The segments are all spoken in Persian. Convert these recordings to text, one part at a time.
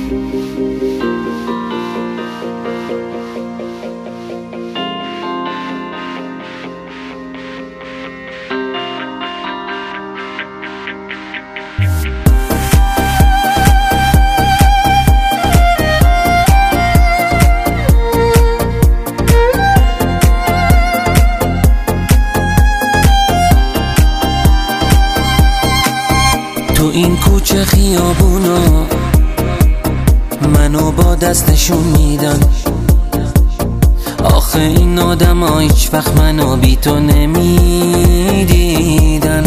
تو این کوچه خیابونا منو با دستشون میدن، آخه این آدم ها هیچ وقت منو بی تو نمیدیدن.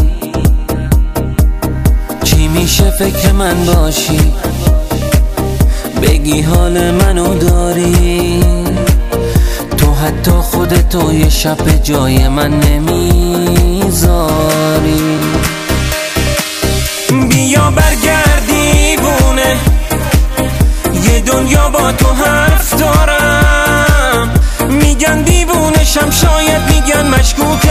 چی میشه فکر من باشی، بگی حال منو داری، تو حتی خودتو یه شب جای من نمیذاری. بیا برگرد دیوونه، یه دنیا با تو حرف دارم. میگن دیوونشم، شاید میگن مشکوک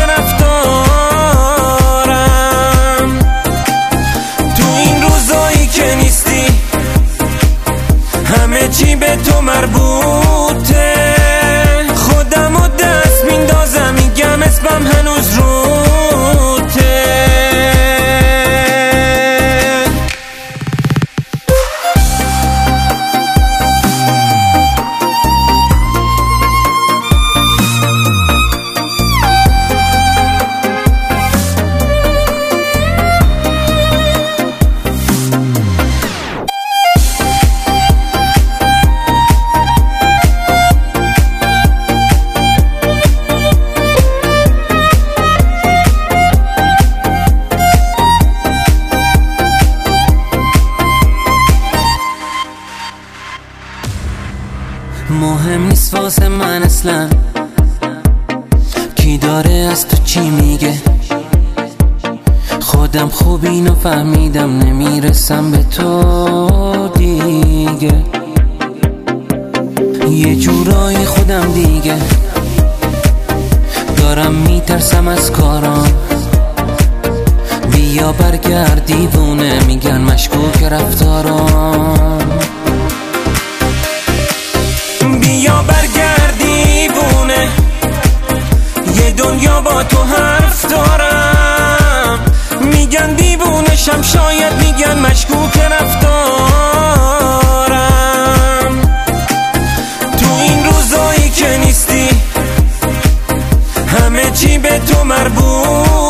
رفتارم. تو این روزایی که نیستی همه چی به تو مربوطه. خودمو دست میندازم، میگم اسمم هنوز روته. مهم نیست واسه من اصلا کی داره از تو چی میگه. خودم خوب اینو فهمیدم، نمیرسم به تو دیگه. یه جورایی خودم دیگه دارم میترسم از کارام. بیا برگرد دیوونه، میگن مشکوک رفتارام. بیا برگرد دیوونه، یه دنیا با تو حرف دارم. میگن دیوونشم، شاید میگن مشکوک رفتارم. تو این روزایی که نیستی همه چی به تو مربوط.